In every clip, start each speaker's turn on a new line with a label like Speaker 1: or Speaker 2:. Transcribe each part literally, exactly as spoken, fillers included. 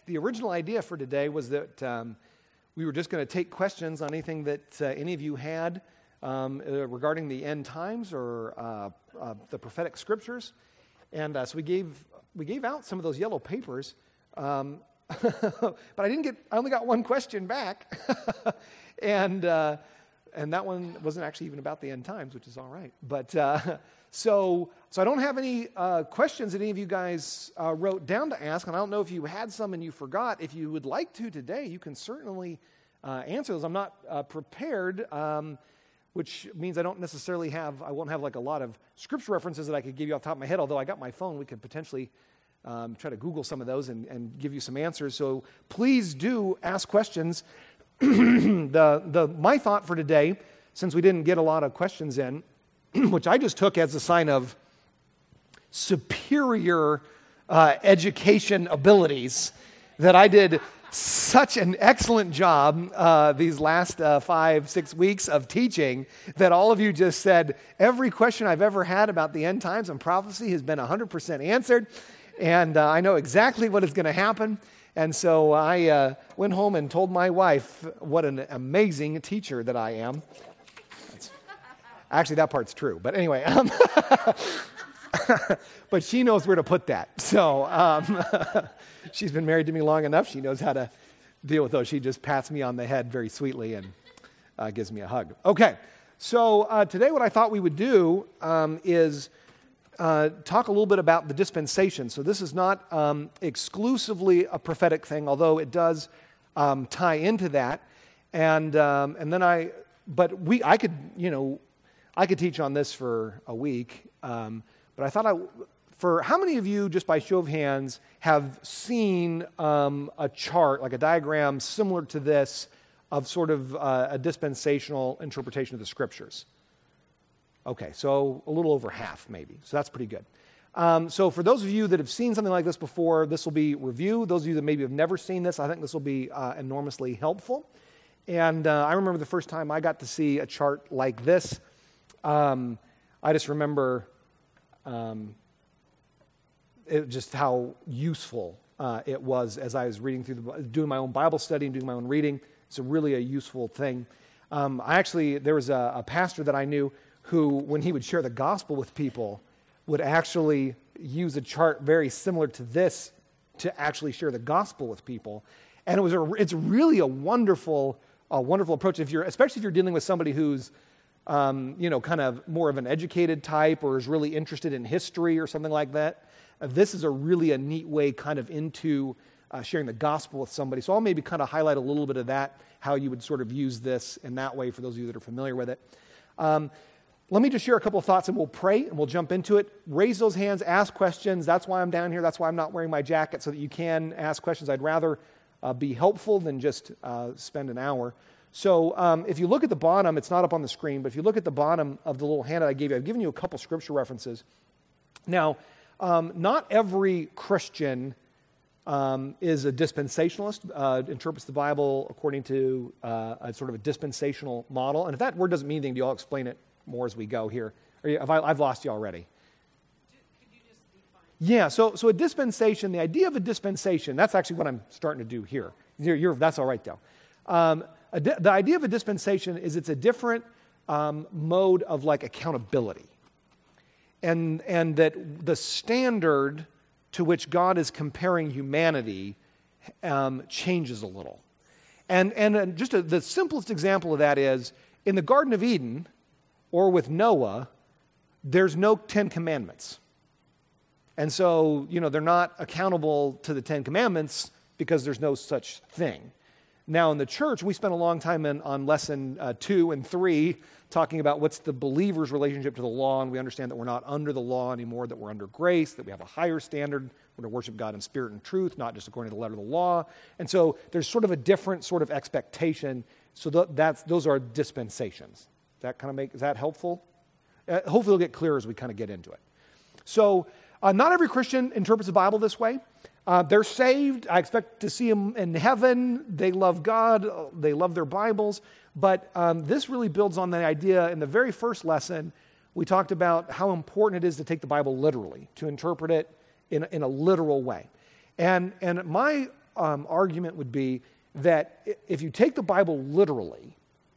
Speaker 1: the original idea for today was that um, we were just going to take questions on anything that uh, any of you had um, uh, regarding the end times or uh, uh, the prophetic scriptures. And uh, so we gave we gave out some of those yellow papers, um, but I didn't get. I only got one question back, and uh, and that one wasn't actually even about the end times, which is all right. But uh, so so I don't have any uh, questions that any of you guys uh, wrote down to ask, and I don't know if you had some and you forgot. If you would like to today, you can certainly uh, answer those. I'm not uh, prepared. Um, which means I don't necessarily have, I won't have like a lot of scripture references that I could give you off the top of my head, although I got my phone, we could potentially um, try to Google some of those and, and give you some answers. So please do ask questions. the, the, my thought for today, since we didn't get a lot of questions in, which I just took as a sign of superior uh, education abilities, that I did such an excellent job uh, these last uh, five, six weeks of teaching that all of you just said, every question I've ever had about the end times and prophecy has been one hundred percent answered, and uh, I know exactly what is going to happen. And so I uh, went home and told my wife what an amazing teacher that I am. That's, actually, that part's true, but anyway. Um, but she knows where to put that. So um, she's been married to me long enough. She knows how to deal with those. She just pats me on the head very sweetly and uh, gives me a hug. Okay, so uh, today what I thought we would do um, is uh, talk a little bit about the dispensation. So this is not um, exclusively a prophetic thing, although it does um, tie into that. And um, and then I, but we, I could, you know, I could teach on this for a week. Um, But I thought I, for how many of you, just by show of hands, have seen um, a chart, like a diagram similar to this, of sort of uh, a dispensational interpretation of the scriptures? Okay, so a little over half maybe, so that's pretty good. Um, so for those of you that have seen something like this before, this will be review. Those of you that maybe have never seen this, I think this will be uh, enormously helpful. And uh, I remember the first time I got to see a chart like this. Um, I just remember Um, it, just how useful uh, it was as I was reading through the, doing my own Bible study and doing my own reading. It's a really a useful thing. Um, I actually, there was a, a pastor that I knew who, when he would share the gospel with people, would actually use a chart very similar to this to actually share the gospel with people. And it was a, it's really a wonderful, a wonderful approach. If you're, especially if you're dealing with somebody who's Um, you know, kind of more of an educated type or is really interested in history or something like that. Uh, this is a really a neat way kind of into uh, sharing the gospel with somebody. So I'll maybe kind of highlight a little bit of that, how you would sort of use this in that way for those of you that are familiar with it. Um, let me just share a couple of thoughts and we'll pray and we'll jump into it. Raise those hands, ask questions. That's why I'm down here. That's why I'm not wearing my jacket, so that you can ask questions. I'd rather uh, be helpful than just uh, spend an hour. So um, if you look at the bottom, it's not up on the screen, but if you look at the bottom of the little handout I gave you, I've given you a couple scripture references. Now, um, not every Christian um, is a dispensationalist, uh, interprets the Bible according to uh, a sort of a dispensational model. And if that word doesn't mean anything to you, I'll explain it more as we go here. Are you, have I, I've lost you already.
Speaker 2: Could you just define?
Speaker 1: Yeah, so so a dispensation, the idea of a dispensation, that's actually what I'm starting to do here. You're, you're, that's all right, though. Um, A di- the idea of a dispensation is it's a different um, mode of like accountability. And, and that the standard to which God is comparing humanity um, changes a little. And, and uh, just a, the simplest example of that is in the Garden of Eden or with Noah, there's no Ten Commandments. And so, you know, they're not accountable to the Ten Commandments because there's no such thing. Now, in the church, we spent a long time in, on lesson uh, two and three talking about what's the believer's relationship to the law, and we understand that we're not under the law anymore, that we're under grace, that we have a higher standard. We're to worship God in spirit and truth, not just according to the letter of the law. And so there's sort of a different sort of expectation. So th- that's those are dispensations. Does that kind of make, is that helpful? Uh, hopefully it'll get clearer as we kind of get into it. So uh, not every Christian interprets the Bible this way. Uh, they're saved. I expect to see them in heaven. They love God. They love their Bibles. But um, this really builds on the idea. In the very first lesson, we talked about how important it is to take the Bible literally, to interpret it in, in a literal way. And, and my um, argument would be that if you take the Bible literally,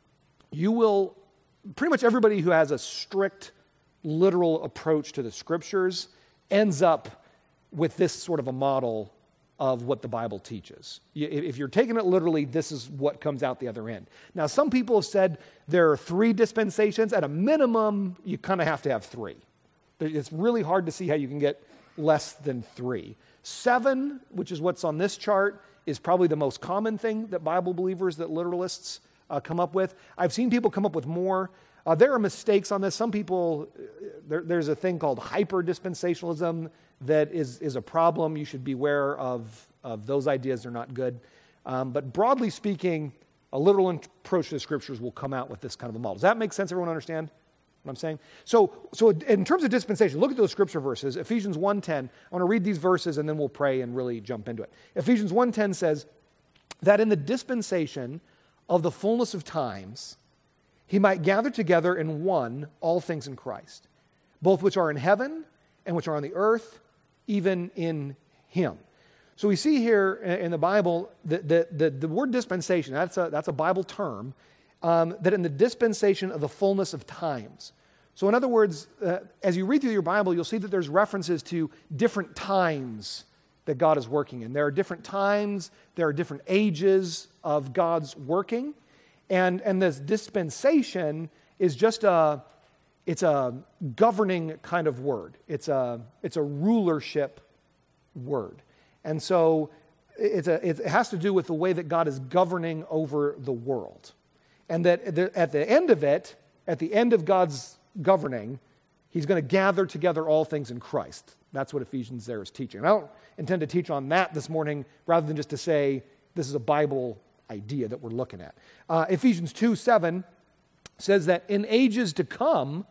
Speaker 1: you will, pretty much everybody who has a strict literal approach to the scriptures ends up with this sort of a model of what the Bible teaches. If you're taking it literally, this is what comes out the other end. Now, some people have said there are three dispensations. At a minimum, you kind of have to have three. It's really hard to see how you can get less than three. Seven, which is what's on this chart, is probably the most common thing that Bible believers, that literalists uh, come up with. I've seen people come up with more. Uh, there are mistakes on this. Some people, there, there's a thing called hyper-dispensationalism that is, is a problem. You should beware of, of those ideas. They're not good. Um, but broadly speaking, a literal approach to the scriptures will come out with this kind of a model. Does that make sense? Everyone understand what I'm saying? So, so in terms of dispensation, look at those scripture verses. Ephesians one ten. I want to read these verses and then we'll pray and really jump into it. Ephesians one ten says that in the dispensation of the fullness of times, he might gather together in one all things in Christ, both which are in heaven and which are on the earth, even in him. So we see here in the Bible that the, the, the word dispensation, that's a, that's a Bible term, um, that in the dispensation of the fullness of times. So in other words, uh, as you read through your Bible, you'll see that there's references to different times that God is working in. There are different times, there are different ages of God's working. And, and this dispensation is just a, it's a governing kind of word. It's a, it's a rulership word. And so it's a, it has to do with the way that God is governing over the world. And that at the end of it, at the end of God's governing, he's going to gather together all things in Christ. That's what Ephesians there is teaching. And I don't intend to teach on that this morning, rather than just to say this is a Bible idea that we're looking at. Uh, Ephesians two seven says that in ages to come,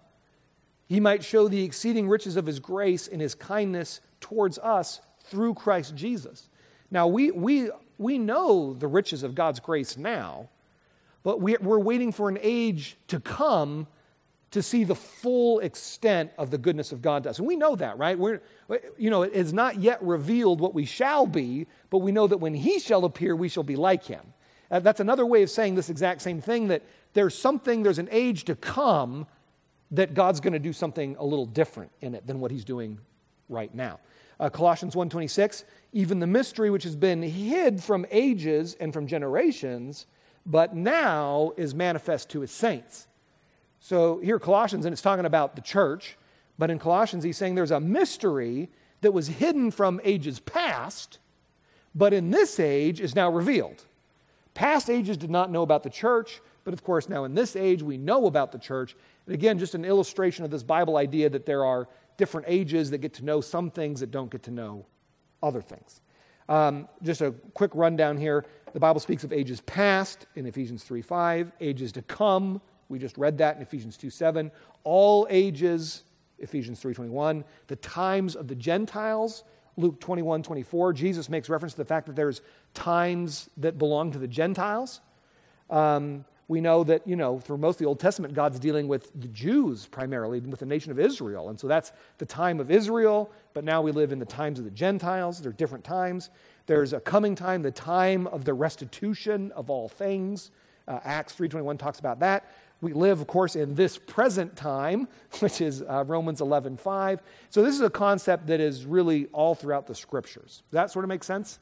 Speaker 1: he might show the exceeding riches of his grace in his kindness towards us through Christ Jesus. Now, we we we know the riches of God's grace now, but we, we're waiting for an age to come to see the full extent of the goodness of God to us. And we know that, right? We're, you know, it is not yet revealed what we shall be, but we know that when he shall appear, we shall be like him. Uh, that's another way of saying this exact same thing, that there's something, there's an age to come that God's going to do something a little different in it than what he's doing right now. Uh, Colossians one twenty-six, even the mystery which has been hid from ages and from generations, but now is manifest to his saints. So here Colossians, and it's talking about the church, but in Colossians he's saying there's a mystery that was hidden from ages past, but in this age is now revealed. Past ages did not know about the church, but of course now in this age we know about the church. And again, just an illustration of this Bible idea that there are different ages that get to know some things that don't get to know other things. Um, just a quick rundown here. The Bible speaks of ages past in Ephesians three five, ages to come. We just read that in Ephesians two seven. All ages, Ephesians three twenty-one. The times of the Gentiles, Luke twenty-one twenty-four. Jesus makes reference to the fact that there's times that belong to the Gentiles. Um, we know that, you know, through most of the Old Testament, God's dealing with the Jews primarily, with the nation of Israel. And so that's the time of Israel, but now we live in the times of the Gentiles. They're different times. There's a coming time, the time of the restitution of all things. Uh, Acts three twenty-one talks about that. We live, of course, in this present time, which is uh, Romans eleven five. So this is a concept that is really all throughout the Scriptures. Does that sort of make sense?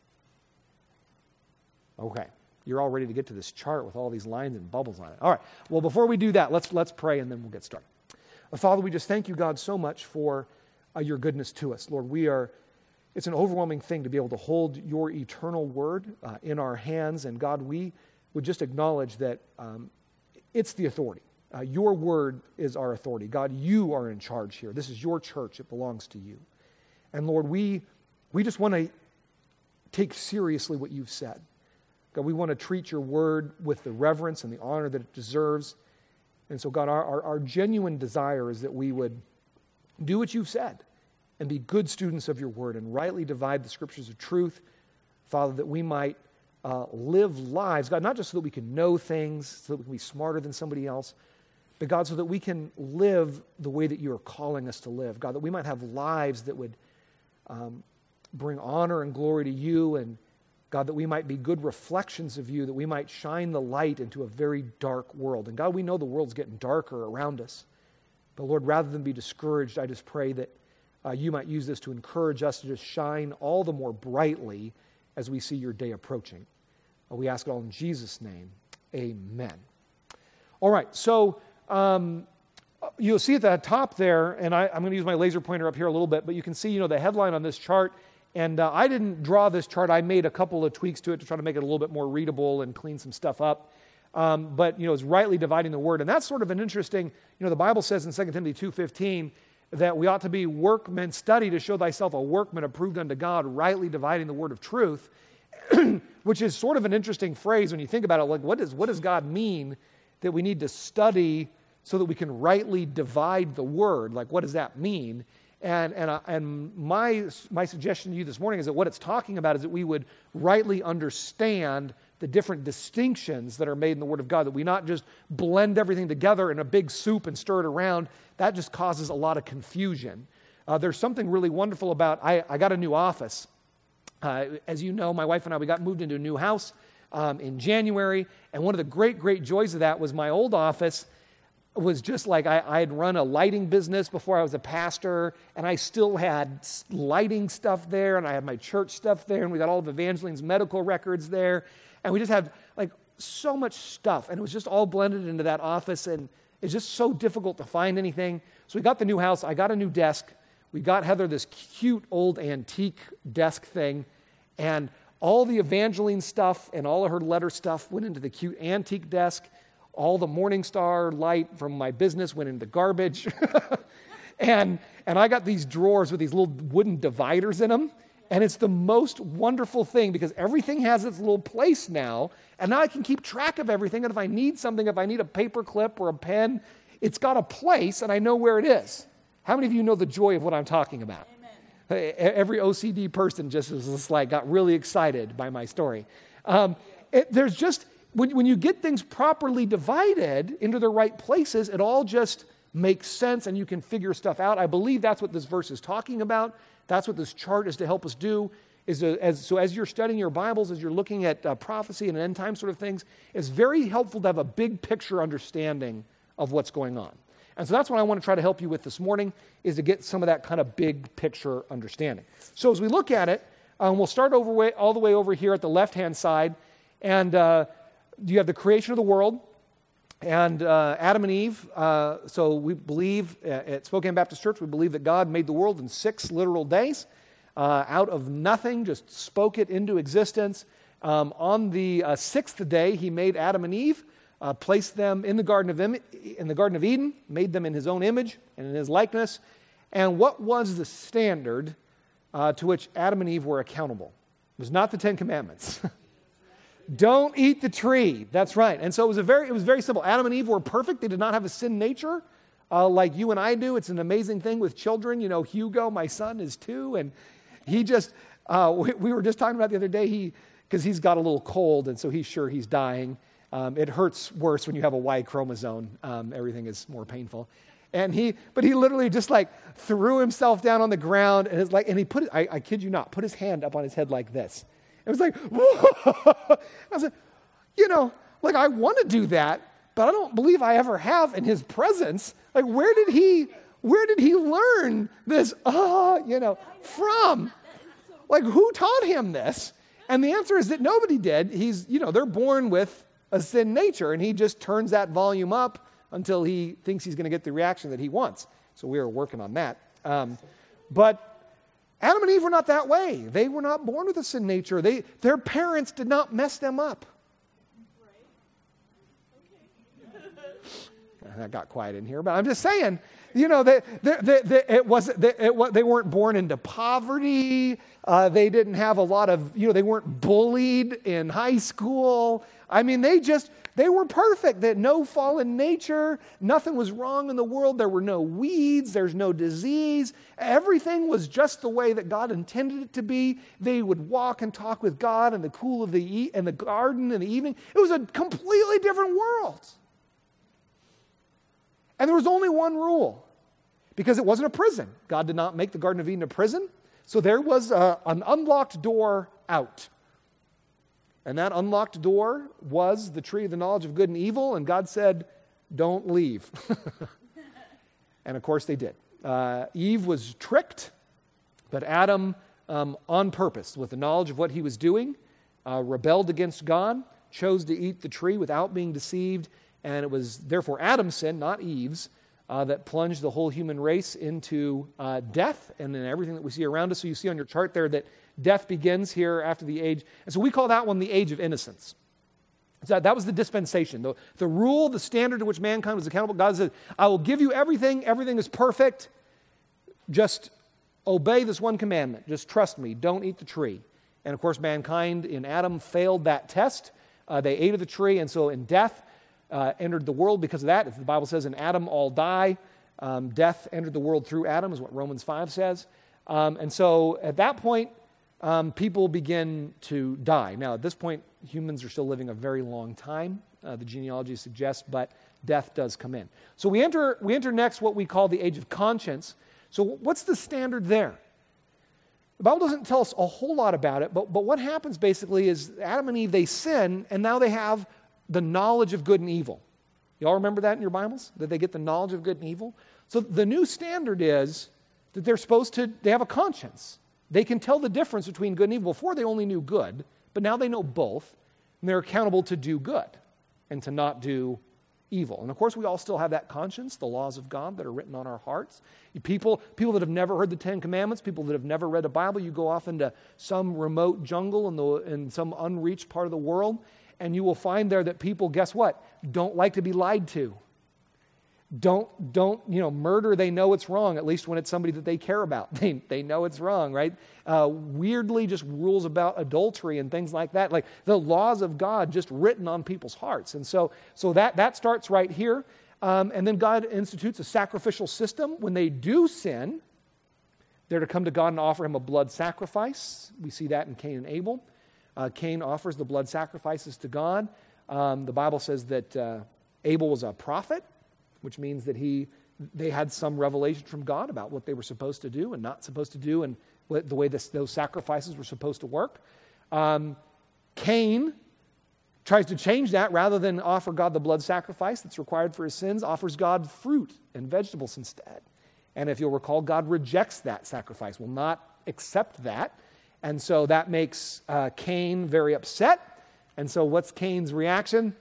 Speaker 1: Okay. You're all ready to get to this chart with all these lines and bubbles on it. All right. Well, before we do that, let's let's pray and then we'll get started. Uh, Father, we just thank you, God, so much for uh, your goodness to us. Lord, we are, it's an overwhelming thing to be able to hold your eternal word uh, in our hands. And God, we would just acknowledge that um, it's the authority. Uh, your word is our authority. God, you are in charge here. This is your church. It belongs to you. And Lord, we we just want to take seriously what you've said. God, we want to treat your word with the reverence and the honor that it deserves. And so, God, our, our, our genuine desire is that we would do what you've said and be good students of your word and rightly divide the scriptures of truth, Father, that we might uh, live lives, God, not just so that we can know things, so that we can be smarter than somebody else, but God, so that we can live the way that you are calling us to live. God, that we might have lives that would um, bring honor and glory to you and God, that we might be good reflections of you, that we might shine the light into a very dark world. And God, we know the world's getting darker around us. But Lord, rather than be discouraged, I just pray that uh, you might use this to encourage us to just shine all the more brightly as we see your day approaching. Uh, we ask it all in Jesus' name. Amen. All right, so um, you'll see at the top there, and I, I'm going to use my laser pointer up here a little bit, but you can see, you know, the headline on this chart. And uh, I didn't draw this chart. I made a couple of tweaks to it to try to make it a little bit more readable and clean some stuff up. Um, but, you know, it's rightly dividing the word. And that's sort of an interesting, you know, the Bible says in Second Timothy two fifteen that we ought to be workmen, study to show thyself a workman approved unto God, rightly dividing the word of truth, which is sort of an interesting phrase when you think about it. Like, what does, what does God mean that we need to study so that we can rightly divide the word? Like, what does that mean? And and uh, and my my suggestion to you this morning is that what it's talking about is that we would rightly understand the different distinctions that are made in the Word of God, that we not just blend everything together in a big soup and stir it around. That just causes a lot of confusion. Uh, there's something really wonderful about, I, I got a new office. Uh, as you know, my wife and I, we got moved into a new house um, in January, and one of the great, great joys of that was my old office was just like I, I had run a lighting business before I was a pastor, and I still had lighting stuff there, and I had my church stuff there, and we got all of Evangeline's medical records there, and we just had like so much stuff, and it was just all blended into that office, and it's just so difficult to find anything. So we got the new house. I got a new desk. We got Heather this cute old antique desk thing, and all the Evangeline stuff and all of her letter stuff went into the cute antique desk. All the Morningstar light from my business went into garbage. and and I got these drawers with these little wooden dividers in them. And it's the most wonderful thing because everything has its little place now. And now I can keep track of everything. And if I need something, if I need a paper clip or a pen, it's got a place and I know where it is. How many of you know the joy of what I'm talking about? Amen. Every O C D person just was just like, got really excited by my story. Um, it, there's just... When, when you get things properly divided into the right places, it all just makes sense and you can figure stuff out. I believe that's what this verse is talking about. That's what this chart is to help us do. Is a, as, so as you're studying your Bibles, as you're looking at uh, prophecy and end time sort of things, it's very helpful to have a big picture understanding of what's going on. And so that's what I want to try to help you with this morning, is to get some of that kind of big picture understanding. So as we look at it, um, we'll start over way, all the way over here at the left-hand side, and uh, you have the creation of the world and uh, Adam and Eve. Uh, so we believe uh, at Spokane Baptist Church, we believe that God made the world in six literal days. Uh, out of nothing, just spoke it into existence. Um, on the uh, sixth day, he made Adam and Eve, uh, placed them in the Garden of Im- in the Garden of Eden, made them in his own image and in his likeness. And what was the standard uh, to which Adam and Eve were accountable? It was not the Ten Commandments. Don't eat the tree. That's right. And so it was a very, it was very simple. Adam and Eve were perfect. They did not have a sin nature uh, like you and I do. It's an amazing thing with children. You know, Hugo, my son, is two, and he just, uh, we, we were just talking about the other day, he, because he's got a little cold, and so he's sure he's dying. Um, it hurts worse when you have a Y chromosome. Um, everything is more painful. And he, but he literally just like threw himself down on the ground, and it's like, and he put, I, I kid you not, put his hand up on his head like this. It was like, whoa. I was like, you know, like I want to do that, but I don't believe I ever have in his presence. Like, where did he, where did he learn this, ah, uh, you know, from? Like, who taught him this? And the answer is that nobody did. He's, you know, they're born with a sin nature, and he just turns that volume up until he thinks he's going to get the reaction that he wants. So we are working on that. Um, but Adam and Eve were not that way. They were not born with a sin nature. They, their parents did not mess them up. That got quiet in here, but I'm just saying, you know, they, they, they, they, it wasn't, they, it, they weren't born into poverty. Uh, they didn't have a lot of, you know, they weren't bullied in high school. I mean, they just, they were perfect. They had no fallen nature. Nothing was wrong in the world. There were no weeds. There's no disease. Everything was just the way that God intended it to be. They would walk and talk with God in the cool of the e- in the garden in the evening. It was a completely different world. And there was only one rule, because it wasn't a prison. God did not make the Garden of Eden a prison. So there was a, an unlocked door out. And that unlocked door was the tree of the knowledge of good and evil, and God said, don't leave. And of course they did. Uh, Eve was tricked, but Adam, um, on purpose, with the knowledge of what he was doing, uh, rebelled against God, chose to eat the tree without being deceived, and it was therefore Adam's sin, not Eve's, uh, that plunged the whole human race into uh, death and then everything that we see around us. So you see on your chart there that death begins here after the age. And so we call that one the age of innocence. So that was the dispensation, the, the rule, the standard to which mankind was accountable. God said, I will give you everything. Everything is perfect. Just obey this one commandment. Just trust me. Don't eat the tree. And of course, mankind in Adam failed that test. Uh, they ate of the tree, and so in death uh, entered the world because of that. As the Bible says, in Adam all die. Um, death entered the world through Adam, is what Romans five says. Um, and so at that point, um, people begin to die. Now, at this point, humans are still living a very long time, uh, the genealogy suggests, but death does come in. So we enter, we enter next what we call the age of conscience. So what's the standard there? The Bible doesn't tell us a whole lot about it, but, but what happens basically is Adam and Eve, they sin, and now they have the knowledge of good and evil. You all remember that in your Bibles? That they get the knowledge of good and evil? So the new standard is that they're supposed to, they have a conscience. They can tell the difference between good and evil. Before they only knew good, but now they know both, and they're accountable to do good and to not do evil. And of course, we all still have that conscience, the laws of God that are written on our hearts. People, people that have never heard the Ten Commandments, people that have never read a Bible, you go off into some remote jungle in, the, in some unreached part of the world, and you will find there that people, guess what, don't like to be lied to. Don't, don't, you know, murder, they know it's wrong, at least when it's somebody that they care about. They, they know it's wrong, right? Uh, weirdly, just rules about adultery and things like that, like the laws of God just written on people's hearts. And so, so that, that starts right here. Um, and then God institutes a sacrificial system. When they do sin, they're to come to God and offer him a blood sacrifice. We see that in Cain and Abel. Uh, Cain offers the blood sacrifices to God. Um, the Bible says that uh, Abel was a prophet, which means that he, they had some revelation from God about what they were supposed to do and not supposed to do and what, the way this, those sacrifices were supposed to work. Um, Cain tries to change that. Rather than offer God the blood sacrifice that's required for his sins, offers God fruit and vegetables instead. And if you'll recall, God rejects that sacrifice, will not accept that. And so that makes uh, Cain very upset. And so what's Cain's reaction?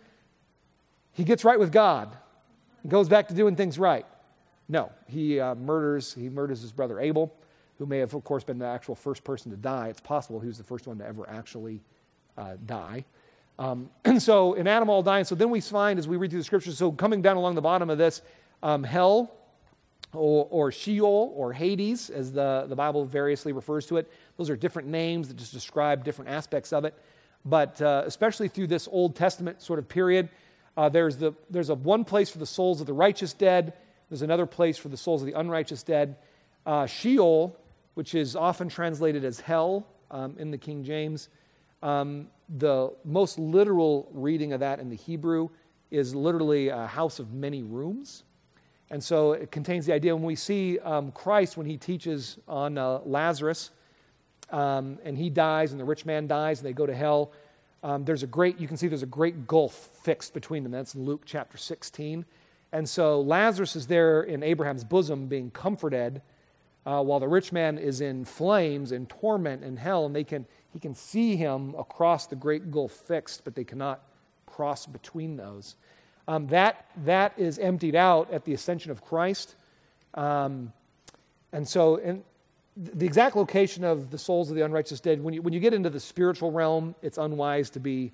Speaker 1: He gets right with God. Goes back to doing things right. No, he uh, murders he murders his brother Abel, who may have, of course, been the actual first person to die. It's possible he was the first one to ever actually uh, die. Um, and so in Adam all die. And so then we find, as we read through the scriptures, so coming down along the bottom of this, um, hell or, or Sheol or Hades, as the, the Bible variously refers to it. Those are different names that just describe different aspects of it. But uh, especially through this Old Testament sort of period, Uh, there's the there's a one place for the souls of the righteous dead. There's another place for the souls of the unrighteous dead. Uh, Sheol, which is often translated as hell um, in the King James, um, the most literal reading of that in the Hebrew is literally a house of many rooms. And so it contains the idea when we see um, Christ, when he teaches on uh, Lazarus, um, and he dies, and the rich man dies, and they go to hell. Um, there's a great, you can see there's a great gulf fixed between them. That's in Luke chapter sixteen. And so Lazarus is there in Abraham's bosom being comforted uh, while the rich man is in flames and torment in hell. And they can, he can see him across the great gulf fixed, but they cannot cross between those. Um, that, that is emptied out at the ascension of Christ. Um, and so, and the exact location of the souls of the unrighteous dead, when you, when you get into the spiritual realm, it's unwise to be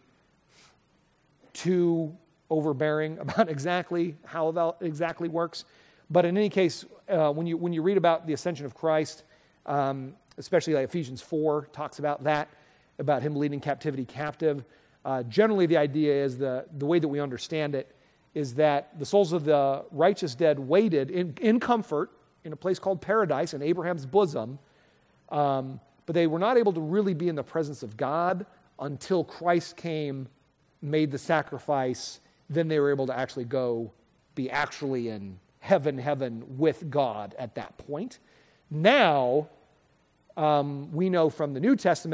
Speaker 1: too overbearing about exactly how that exactly works. But in any case, uh, when you when you read about the ascension of Christ, um, especially like Ephesians four talks about that, about him leading captivity captive, uh, generally the idea is, the, the way that we understand it, is that the souls of the righteous dead waited in, in comfort in a place called paradise in Abraham's bosom, um, but they were not able to really be in the presence of God until Christ came, made the sacrifice. Then they were able to actually go be actually in heaven, heaven with God at that point. Now, um, we know from the New Testament that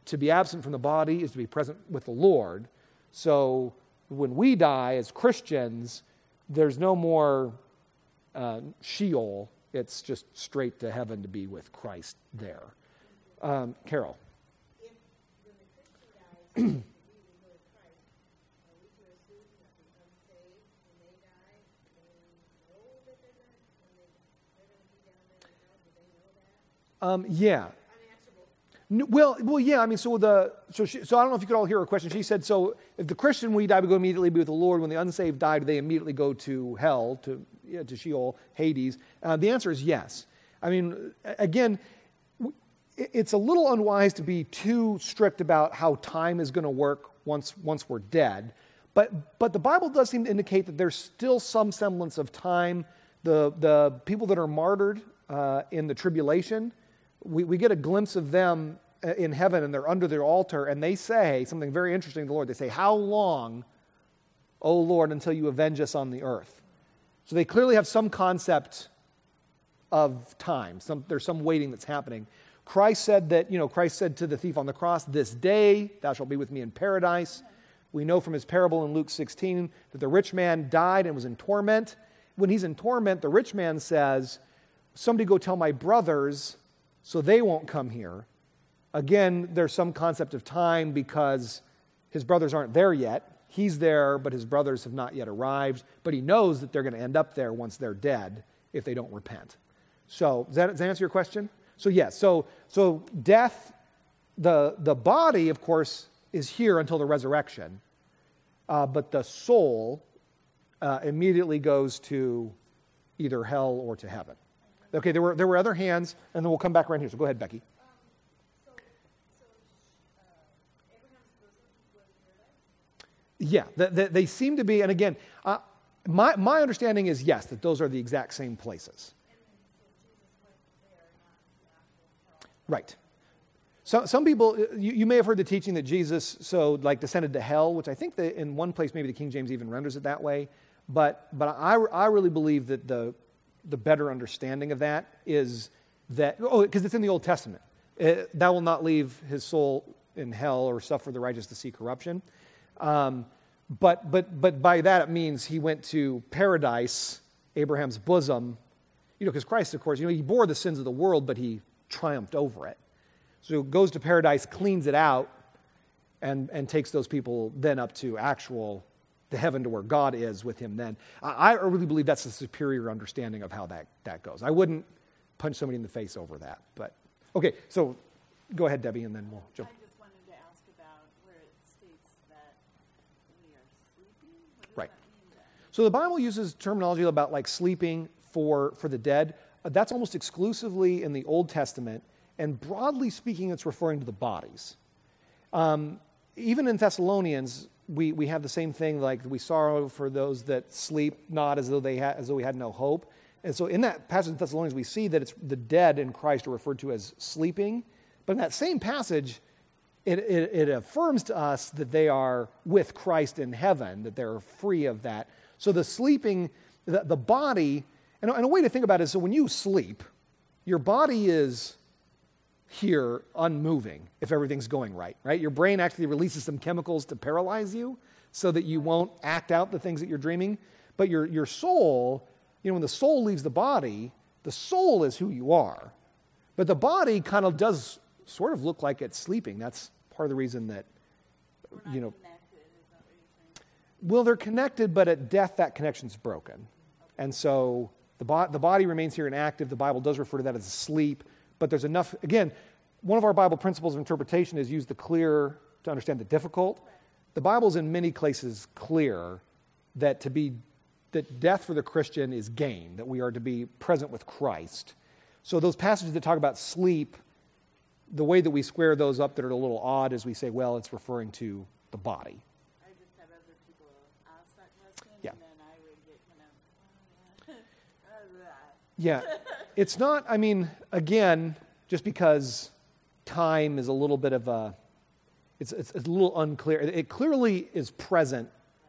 Speaker 1: to be absent from the body is to be present with the Lord. So when we die as Christians, there's no more uh, Sheol. It's just straight to heaven to be with Christ there. Um, Carol.
Speaker 3: If when the Christian dies, we will go to Christ, are we to assume that the unsaved, when they die, they know that they're going to, when they, they're going to be down there in hell? Do they know that?
Speaker 1: Um, yeah.
Speaker 3: Unanswerable.
Speaker 1: N- Well, well, yeah. I mean, so the so she, so I don't know if you could all hear her question. She said, so if the Christian, when he died, would go immediately be with the Lord. When the unsaved died, do they immediately go to hell, to yeah, to Sheol, Hades? Uh, the answer is yes. I mean, a- again, w- it- it's a little unwise to be too strict about how time is going to work once once we're dead. But but the Bible does seem to indicate that there's still some semblance of time. The the people that are martyred uh, in the tribulation, we, we get a glimpse of them in heaven, and they're under their altar, and they say something very interesting to the Lord. They say, "How long, O Lord, until you avenge us on the earth?" So they clearly have some concept of time. Some, there's some waiting that's happening. Christ said that, you know, Christ said to the thief on the cross, "This day thou shalt be with me in paradise." We know from his parable in Luke sixteen that the rich man died and was in torment. When he's in torment, the rich man says, "Somebody go tell my brothers so they won't come here." Again, there's some concept of time because his brothers aren't there yet. He's there, but his brothers have not yet arrived. But he knows that they're going to end up there once they're dead if they don't repent. So does that, does that answer your question? So yes, so so death, the the body, of course, is here until the resurrection, uh, but the soul uh, immediately goes to either hell or to heaven. Okay, there were there were other hands, and then we'll come back around here. So go ahead, Becky. Yeah, the, the, they seem to be, and again, uh, my my understanding is yes, that those are the exact same places. Right. So some people, you, you may have heard the teaching that Jesus so like descended to hell, which I think that in one place maybe the King James even renders it that way. But but I, I really believe that the the better understanding of that is that, oh, because it's in the Old Testament. It, thou will not leave his soul in hell or suffer the righteous to see corruption. Um, but but but by that it means he went to paradise, Abraham's bosom, you know, because Christ, of course, you know, he bore the sins of the world, but he triumphed over it. So he goes to paradise, cleans it out, and and takes those people then up to actual the heaven to where God is with him then. I, I really believe that's a superior understanding of how that, that goes. I wouldn't punch somebody in the face over that. But okay, so go ahead, Debbie, and then we'll jump.
Speaker 2: I just wanted to ask about where it states that we are sleeping. What does
Speaker 1: Right.
Speaker 2: that mean then?
Speaker 1: So the Bible uses terminology about like sleeping for, for the dead. Uh, that's almost exclusively in the Old Testament, and broadly speaking, it's referring to the bodies. Um, even in Thessalonians, we, we have the same thing, like we sorrow for those that sleep not as though they had, as though we had no hope. And so in that passage in Thessalonians, we see that it's the dead in Christ are referred to as sleeping. But in that same passage, it, it, it affirms to us that they are with Christ in heaven, that they're free of that. So the sleeping, the, the body, and, and a way to think about it is, so when you sleep, your body is here unmoving if everything's going right, right? Your brain actually releases some chemicals to paralyze you so that you won't act out the things that you're dreaming. But your, your soul, you know, when the soul leaves the body, the soul is who you are. But the body kind of does sort of look like it's sleeping. That's part of the reason that,
Speaker 2: We're not
Speaker 1: you know,
Speaker 2: connected, is that what you're saying?
Speaker 1: well, they're connected, but at death, that connection's broken. And so the, bo- the body remains here inactive. The Bible does refer to that as sleep. But there's enough, again, one of our Bible principles of interpretation is use the clear to understand the difficult. The Bible's in many places clear that to be, that death for the Christian is gain, that we are to be present with Christ. So those passages that talk about sleep, the way that we square those up that are a little odd is we say, well, it's referring to the body.
Speaker 2: I just have other people ask that question,
Speaker 1: Yeah.
Speaker 2: and then I would get kind of, oh, yeah.
Speaker 1: Yeah, it's not, I mean, again, just because time is a little bit of a, it's, it's, it's a little unclear. It clearly is present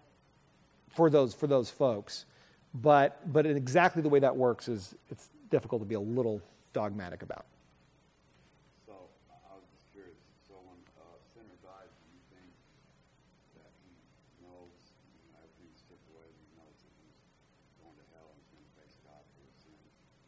Speaker 1: for those for those folks, but but in exactly the way that works is it's difficult to be a little dogmatic about.
Speaker 4: So I was just curious. So when uh,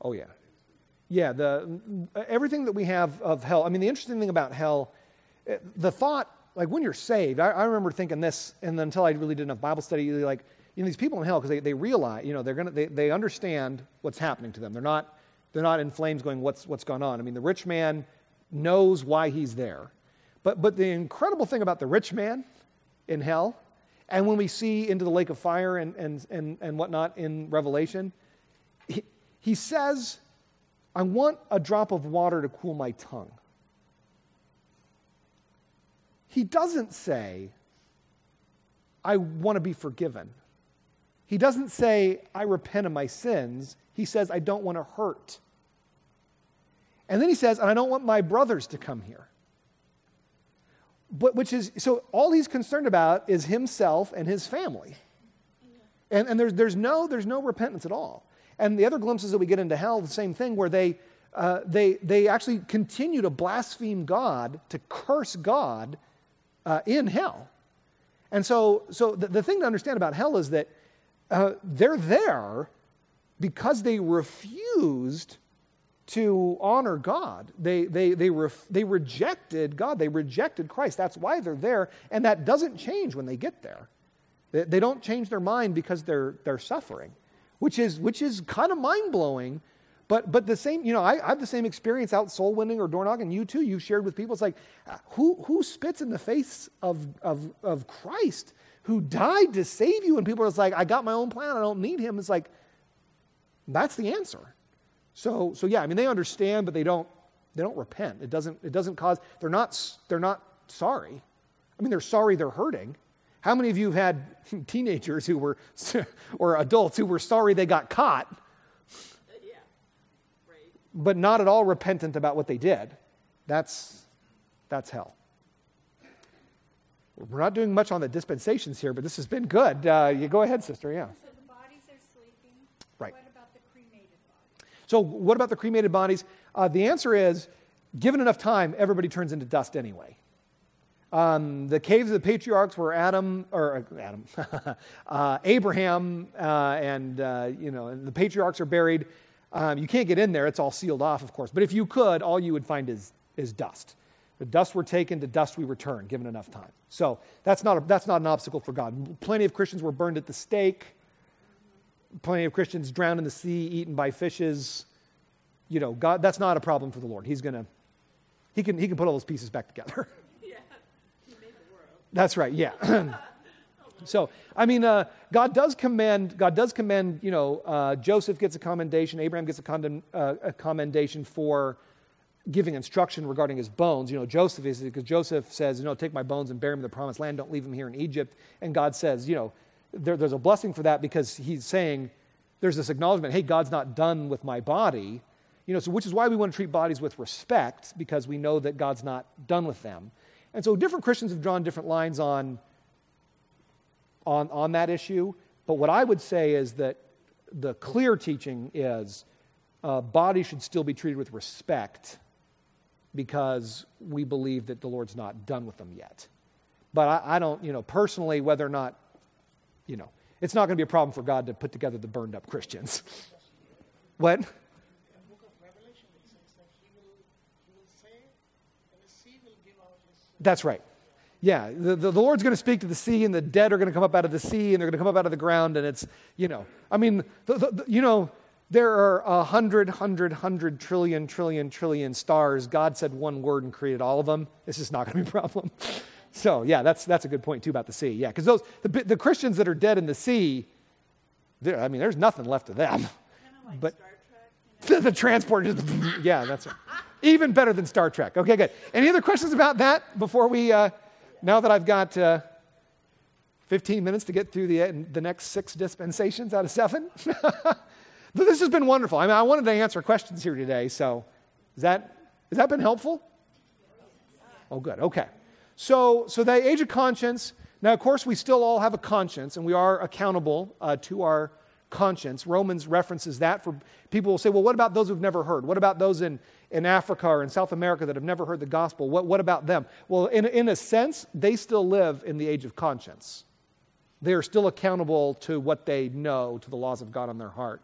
Speaker 1: Oh, yeah. Yeah, the everything that we have of hell. I mean, the interesting thing about hell, the thought, like when you're saved, I, I remember thinking this, and then until I really did enough Bible study, like, you know, these people in hell, because they, they realize, you know, they're gonna they, they understand what's happening to them. They're not they're not in flames going, what's what's going on? I mean, the rich man knows why he's there. But but the incredible thing about the rich man in hell, and when we see into the lake of fire and and and, and whatnot in Revelation, he, he says, I want a drop of water to cool my tongue. He doesn't say, I want to be forgiven. He doesn't say, I repent of my sins. He says, I don't want to hurt. And then he says, and I don't want my brothers to come here. But which is, so all he's concerned about is himself and his family. And, and there's, there's, no, there's no repentance at all. And the other glimpses that we get into hell, the same thing, where they, uh, they, they actually continue to blaspheme God, to curse God uh, in hell. And so, so the, the thing to understand about hell is that uh, they're there because they refused to honor God. They, they, they, ref, they rejected God. They rejected Christ. That's why they're there, and that doesn't change when they get there. They, they don't change their mind because they're, they're suffering. Which is which is kind of mind-blowing, but but the same, you know, I, I have the same experience out soul winning or door knocking. You too, you shared with people. It's like, who who spits in the face of of of Christ, who died to save you? And people are just like, I got my own plan, I don't need him. It's like, that's the answer. So so yeah, I mean, they understand, but they don't they don't repent. It doesn't it doesn't cause, they're not they're not sorry. I mean, they're sorry they're hurting. How many of you have had teenagers who were, or adults who were sorry they got caught,
Speaker 2: Yeah, right.
Speaker 1: but not at all repentant about what they did? That's, that's hell. We're not doing much on the dispensations here, but this has been good. Uh, you go ahead, sister, yeah.
Speaker 3: So the bodies are sleeping.
Speaker 1: Right.
Speaker 3: What about the cremated bodies?
Speaker 1: So what about the cremated bodies? Uh, the answer is, given enough time, everybody turns into dust anyway. Um, the caves of the patriarchs were Adam, or uh, Adam, uh, Abraham, uh, and uh, you know, and the patriarchs are buried. Um, you can't get in there; it's all sealed off, of course. But if you could, all you would find is is dust. The dust were taken, to dust we return, given enough time. So that's not a, that's not an obstacle for God. Plenty of Christians were burned at the stake. Plenty of Christians drowned in the sea, eaten by fishes. You know, God, that's not a problem for the Lord. He's gonna, he can he can put all those pieces back together. That's right, yeah. So, I mean, uh, God does commend, God does commend, you know, uh, Joseph gets a commendation, Abraham gets a, condemn, uh, a commendation for giving instruction regarding his bones. You know, Joseph is, because Joseph says, you know, take my bones and bury them in the promised land, don't leave them here in Egypt. And God says, you know, there, there's a blessing for that, because he's saying, there's this acknowledgement, hey, God's not done with my body. You know, so which is why we want to treat bodies with respect, because we know that God's not done with them. And so different Christians have drawn different lines on, on, on that issue. But what I would say is that the clear teaching is uh, bodies should still be treated with respect, because we believe that the Lord's not done with them yet. But I, I don't, you know, personally, whether or not, you know, it's not going to be a problem for God to put together the burned up Christians. What? That's right. Yeah, the, the, the Lord's going to speak to the sea, and the dead are going to come up out of the sea, and they're going to come up out of the ground, and it's, you know, I mean, the, the, the, you know, there are a hundred, hundred, hundred, trillion, trillion, trillion stars. God said one word and created all of them. This is not going to be a problem. So, yeah, that's that's a good point, too, about the sea. Yeah, because those the, the Christians that are dead in the sea, I mean, there's nothing left of them.
Speaker 2: Kind of like
Speaker 1: But
Speaker 2: Star Trek. You know?
Speaker 1: the, the transport is, yeah, that's right. Even better than Star Trek. Okay, good. Any other questions about that before we, uh, now that I've got uh, fifteen minutes to get through the, uh, the next six dispensations out of seven? This has been wonderful. I mean, I wanted to answer questions here today, so is that, has that been helpful? Oh, good. Okay. So, so the age of conscience, now, of course, we still all have a conscience, and we are accountable uh, to our conscience. Romans references that. For people will say, well, what about those who've never heard? What about those in, in Africa or in South America that have never heard the gospel? What, what about them? Well, in, in a sense, they still live in the age of conscience. They are still accountable to what they know, to the laws of God on their heart.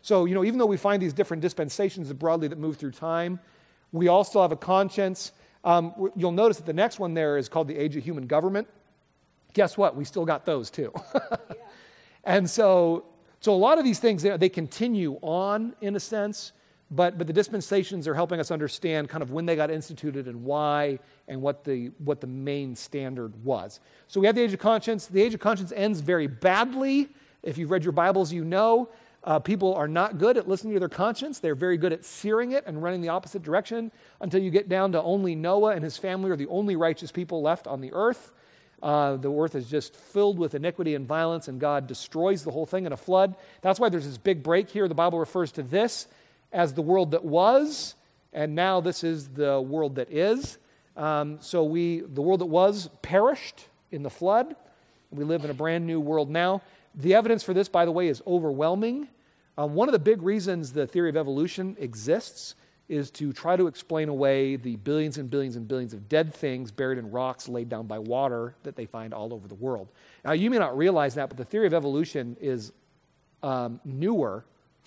Speaker 1: So, you know, even though we find these different dispensations broadly that move through time, we all still have a conscience. Um, you'll notice that the next one there is called the age of human government. Guess what? We still got those too. And so, so a lot of these things, they, they continue on in a sense, but, but the dispensations are helping us understand kind of when they got instituted and why and what the, what the main standard was. So we have the age of conscience. The age of conscience ends very badly. If you've read your Bibles, you know. Uh, people are not good at listening to their conscience. They're very good at searing it and running the opposite direction until you get down to only Noah and his family are the only righteous people left on the earth. Uh, the earth is just filled with iniquity and violence, and God destroys the whole thing in a flood. That's why there's this big break here. The Bible refers to this as the world that was, and now this is the world that is. Um, so we, the world that was perished in the flood. We live in a brand new world now. The evidence for this, by the way, is overwhelming. Um, one of the big reasons the theory of evolution exists is to try to explain away the billions and billions and billions of dead things buried in rocks laid down by water that they find all over the world. Now, you may not realize that, but the theory of evolution is um, newer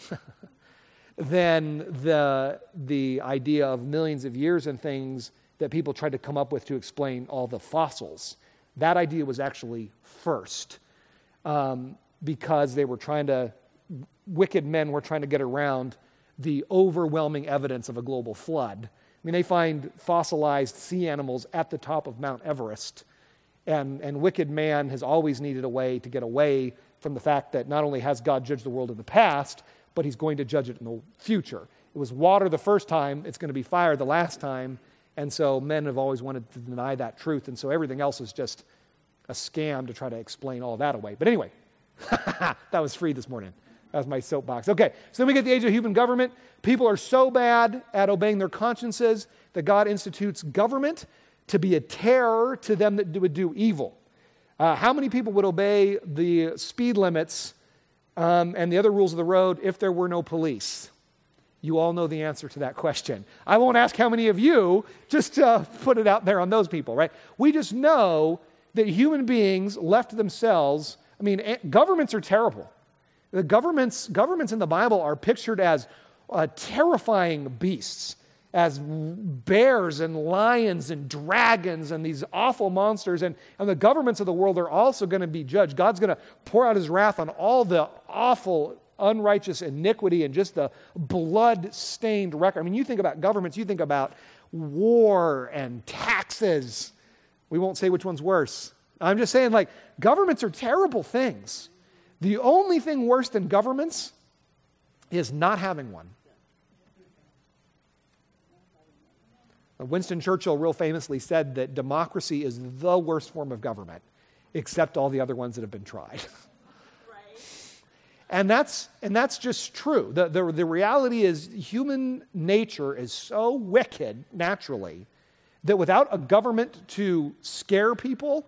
Speaker 1: than the, the idea of millions of years and things that people tried to come up with to explain all the fossils. That idea was actually first um, because they were trying to, wicked men were trying to get around the overwhelming evidence of a global flood. I mean, they find fossilized sea animals at the top of Mount Everest, and, and wicked man has always needed a way to get away from the fact that not only has God judged the world in the past, but he's going to judge it in the future. It was water the first time, it's going to be fire the last time, and so men have always wanted to deny that truth, and so everything else is just a scam to try to explain all that away. But anyway, that was free this morning. That was my soapbox. Okay, so then we get the age of human government. People are so bad at obeying their consciences that God institutes government to be a terror to them that would do evil. Uh, how many people would obey the speed limits um, and the other rules of the road if there were no police? You all know the answer to that question. I won't ask how many of you, just to put it out there on those people, right? We just know that human beings left to themselves, I mean, governments are terrible. The governments, governments in the Bible are pictured as uh, terrifying beasts, as bears and lions and dragons and these awful monsters. And, and the governments of the world are also going to be judged. God's going to pour out his wrath on all the awful, unrighteous iniquity and just the blood-stained record. I mean, you think about governments, you think about war and taxes. We won't say which one's worse. I'm just saying, like, governments are terrible things. The only thing worse than governments is not having one. Winston Churchill real famously said that democracy is the worst form of government, except all the other ones that have been tried.
Speaker 2: Right.
Speaker 1: And that's and that's just true. The, the, the reality is human nature is so wicked naturally that without a government to scare people,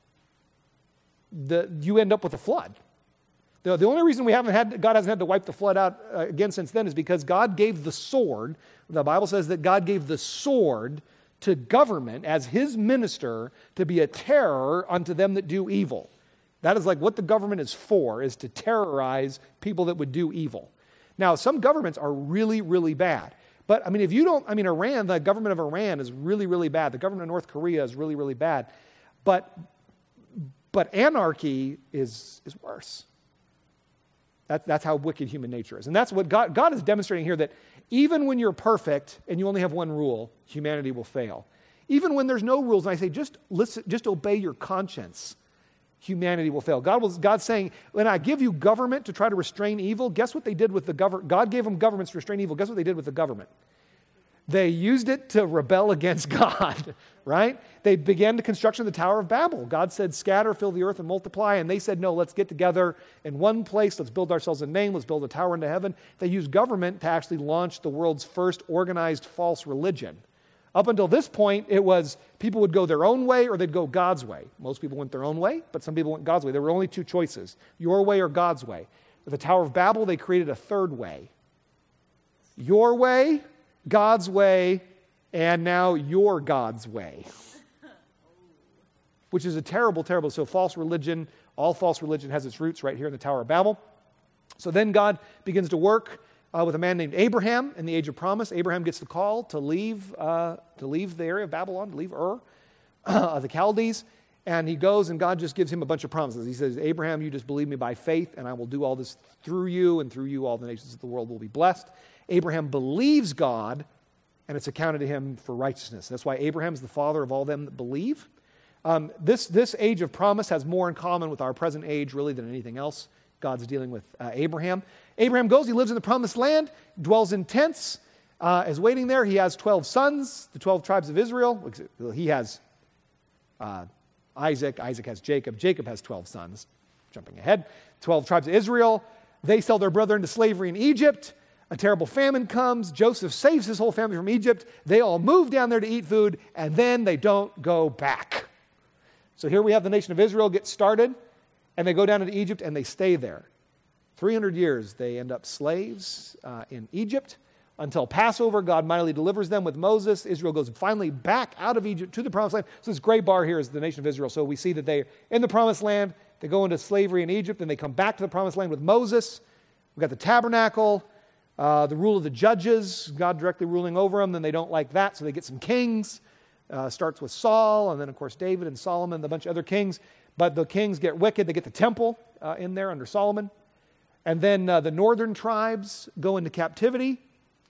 Speaker 1: the, you end up with a flood. The, the only reason we haven't had, God hasn't had to wipe the flood out uh, again since then is because God gave the sword. The Bible says that God gave the sword to government as his minister to be a terror unto them that do evil. That is like what the government is for, is to terrorize people that would do evil. Now, some governments are really, really bad. But, I mean, if you don't, I mean, Iran, the government of Iran is really, really bad. The government of North Korea is really, really bad. But, but anarchy is, is worse. That, that's how wicked human nature is. And that's what God, God is demonstrating here, that even when you're perfect and you only have one rule, humanity will fail. Even when there's no rules, and I say just listen, just obey your conscience, humanity will fail. God was God's saying, when I give you government to try to restrain evil, guess what they did with the government? God gave them governments to restrain evil. Guess what they did with the government? They used it to rebel against God, right? They began the construction of the Tower of Babel. God said, scatter, fill the earth, and multiply. And they said, no, let's get together in one place. Let's build ourselves a name. Let's build a tower into heaven. They used government to actually launch the world's first organized false religion. Up until this point, it was people would go their own way or they'd go God's way. Most people went their own way, but some people went God's way. There were only two choices, your way or God's way. With the Tower of Babel, they created a third way. Your way, God's way, and now your God's way. Which is a terrible, terrible, so false religion, all false religion has its roots right here in the Tower of Babel. So then God begins to work uh, with a man named Abraham in the age of promise. Abraham gets the call to leave, uh, to leave the area of Babylon, to leave Ur, uh, the Chaldees. And he goes, and God just gives him a bunch of promises. He says, Abraham, you just believe me by faith, and I will do all this through you, and through you all the nations of the world will be blessed. Abraham believes God, and it's accounted to him for righteousness. That's why Abraham is the father of all them that believe. Um, this, this age of promise has more in common with our present age, really, than anything else. God's dealing with uh, Abraham. Abraham goes, he lives in the promised land, dwells in tents, uh, is waiting there. He has twelve sons, the twelve tribes of Israel. He has uh, Isaac, Isaac has Jacob, Jacob has twelve sons. Jumping ahead, twelve tribes of Israel. They sell their brother into slavery in Egypt. A terrible famine comes. Joseph saves his whole family from Egypt. They all move down there to eat food, and then they don't go back. So here we have the nation of Israel get started, and they go down into Egypt, and they stay there. three hundred years, they end up slaves uh, in Egypt. Until Passover, God mightily delivers them with Moses. Israel goes finally back out of Egypt to the promised land. So this gray bar here is the nation of Israel. So we see that they're in the promised land. They go into slavery in Egypt, and they come back to the promised land with Moses. We've got the tabernacle, uh, the rule of the judges, God directly ruling over them. Then they don't like that, so they get some kings. Uh, starts with Saul, and then, of course, David and Solomon, and a bunch of other kings. But the kings get wicked. They get the temple uh, in there under Solomon. And then uh, the northern tribes go into captivity.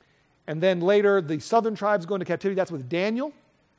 Speaker 1: And then later, the southern tribes go into captivity. That's with Daniel,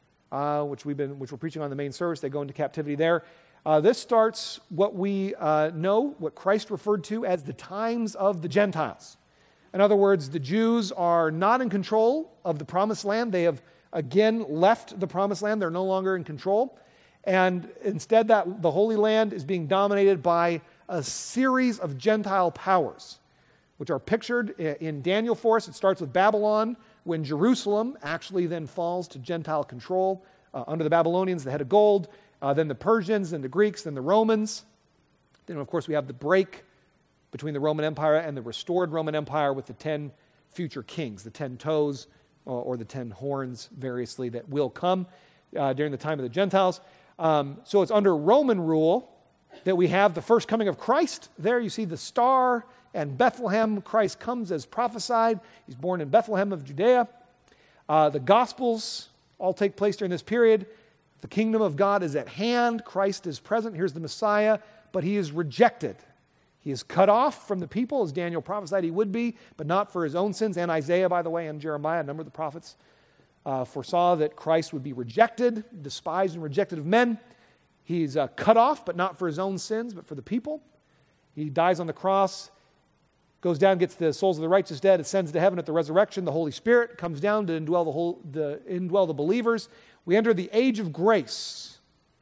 Speaker 1: uh, which we've been, which we're preaching on in the main service. They go into captivity there. Uh, this starts what we uh, know, what Christ referred to as the times of the Gentiles. In other words, the Jews are not in control of the promised land. They have again left the promised land. They're no longer in control. And instead, that the Holy Land is being dominated by a series of Gentile powers, which are pictured in Daniel for us. It starts with Babylon, when Jerusalem actually then falls to Gentile control uh, under the Babylonians, the head of gold, uh, then the Persians, then the Greeks, then the Romans. Then, of course, we have the break between the Roman Empire and the restored Roman Empire with the ten future kings, the ten toes or, or the ten horns, variously, that will come uh, during the time of the Gentiles. Um, so it's under Roman rule that we have the first coming of Christ. There you see the star and Bethlehem. Christ comes as prophesied. He's born in Bethlehem of Judea. Uh, the Gospels all take place during this period. The kingdom of God is at hand. Christ is present. Here's the Messiah, but he is rejected. He is cut off from the people, as Daniel prophesied he would be, but not for his own sins. And Isaiah, by the way, and Jeremiah, a number of the prophets, uh, foresaw that Christ would be rejected, despised and rejected of men. He's uh, cut off, but not for his own sins, but for the people. He dies on the cross, goes down, gets the souls of the righteous dead, ascends to heaven at the resurrection. The Holy Spirit comes down to indwell the, whole, the, indwell the believers. We enter the age of grace,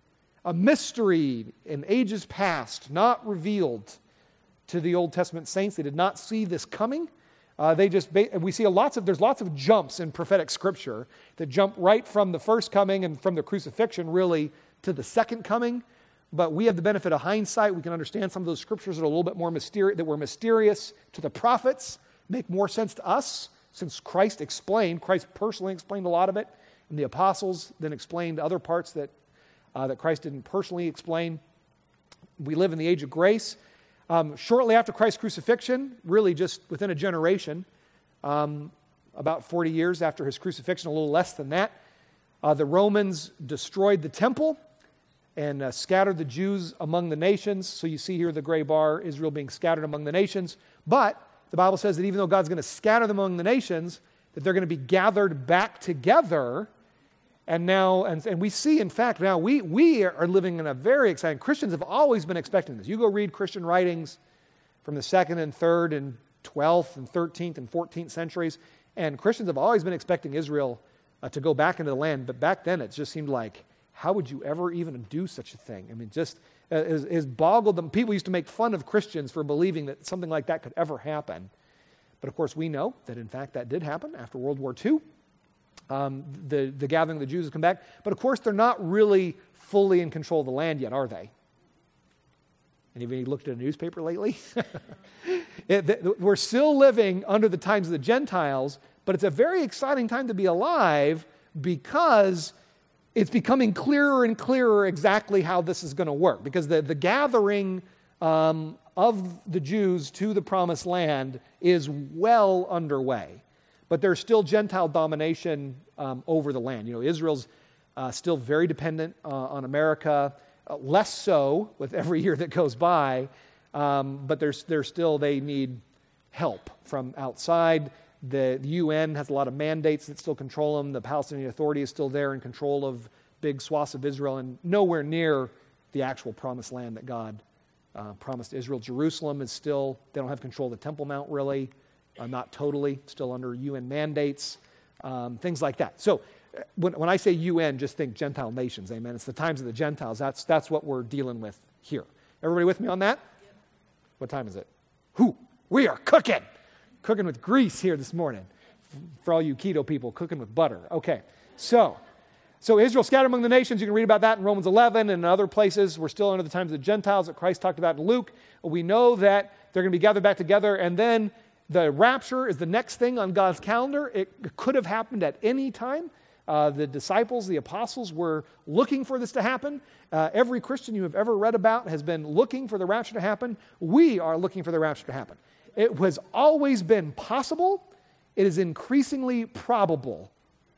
Speaker 1: a mystery in ages past, not revealed to the Old Testament saints. They did not see this coming. Uh, they just we see a lots of there's lots of jumps in prophetic scripture that jump right from the first coming and from the crucifixion really to the second coming. But we have the benefit of hindsight. We can understand some of those scriptures that are a little bit more mysterious, that were mysterious to the prophets, make more sense to us since Christ explained. Christ personally explained a lot of it, and the apostles then explained other parts that uh, that Christ didn't personally explain. We live in the age of grace. Um, shortly after Christ's crucifixion, really just within a generation, um, about forty years after his crucifixion, a little less than that, uh, the Romans destroyed the temple and uh, scattered the Jews among the nations. So you see here the gray bar, Israel being scattered among the nations. But the Bible says that even though God's going to scatter them among the nations, that they're going to be gathered back together. And now, and, and we see, in fact, now we, we are living in a very exciting, Christians have always been expecting this. You go read Christian writings from the second and third and twelfth and thirteenth and fourteenth centuries, and Christians have always been expecting Israel uh, to go back into the land. But back then it just seemed like, how would you ever even do such a thing? I mean, just uh, is, is boggled them. People used to make fun of Christians for believing that something like that could ever happen. But of course we know that in fact that did happen after World War Two. Um, the, the gathering of the Jews has come back. But of course, they're not really fully in control of the land yet, are they? Anybody looked at a newspaper lately? it, th- we're still living under the times of the Gentiles, but it's a very exciting time to be alive because it's becoming clearer and clearer exactly how this is going to work. Because the, the gathering um, of the Jews to the promised land is well underway. But there's still Gentile domination um, over the land. You know, Israel's uh, still very dependent uh, on America, uh, less so with every year that goes by, um, but there's, there's still, they need help from outside. The, the U N has a lot of mandates that still control them. The Palestinian Authority is still there in control of big swaths of Israel and nowhere near the actual promised land that God uh, promised Israel. Jerusalem is still, they don't have control of the Temple Mount really, uh, not totally, still under U N mandates, um, things like that. So when, when I say U N, just think Gentile nations, amen. It's the times of the Gentiles. That's, that's what we're dealing with here. Everybody with me on that? Yep. What time is it? Who? We are cooking. Cooking with grease here this morning. For all you keto people, cooking with butter. Okay, so so Israel scattered among the nations. You can read about that in Romans eleven and other places. We're still under the times of the Gentiles that Christ talked about in Luke. We know that they're going to be gathered back together, and then the rapture is the next thing on God's calendar. It could have happened at any time. Uh, the disciples, the apostles, were looking for this to happen. Uh, every Christian you have ever read about has been looking for the rapture to happen. We are looking for the rapture to happen. It has always been possible. It is increasingly probable.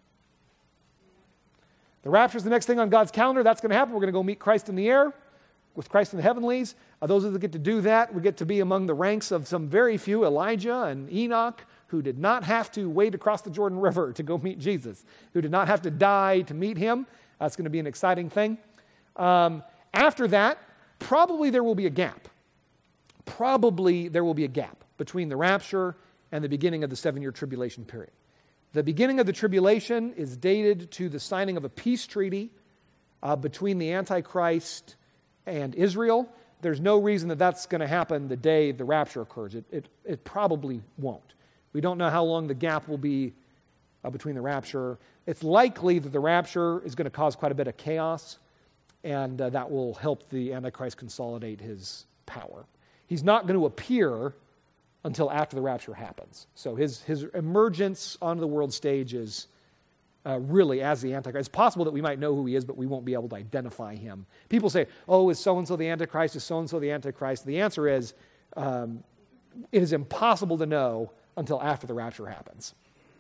Speaker 1: The rapture is the next thing on God's calendar. That's going to happen. We're going to go meet Christ in the air, with Christ in the heavenlies. Uh, those that get to do that, we get to be among the ranks of some very few, Elijah and Enoch, who did not have to wade across the Jordan River to go meet Jesus, who did not have to die to meet him. That's going to be an exciting thing. Um, after that, probably there will be a gap. Probably there will be a gap between the rapture and the beginning of the seven-year tribulation period. The beginning of the tribulation is dated to the signing of a peace treaty uh, between the Antichrist and Israel. There's no reason that that's going to happen the day the rapture occurs. It, it, it probably won't. We don't know how long the gap will be uh, between the rapture. It's likely that the rapture is going to cause quite a bit of chaos, and uh, that will help the Antichrist consolidate his power. He's not going to appear until after the rapture happens. So his, his emergence onto the world stage is uh, really as the Antichrist. It's possible that we might know who he is, but we won't be able to identify him. People say, oh, is so-and-so the Antichrist? Is so-and-so the Antichrist? The answer is, um, it is impossible to know until after the rapture happens.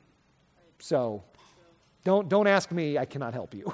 Speaker 1: So don't, don't ask me, I cannot help you.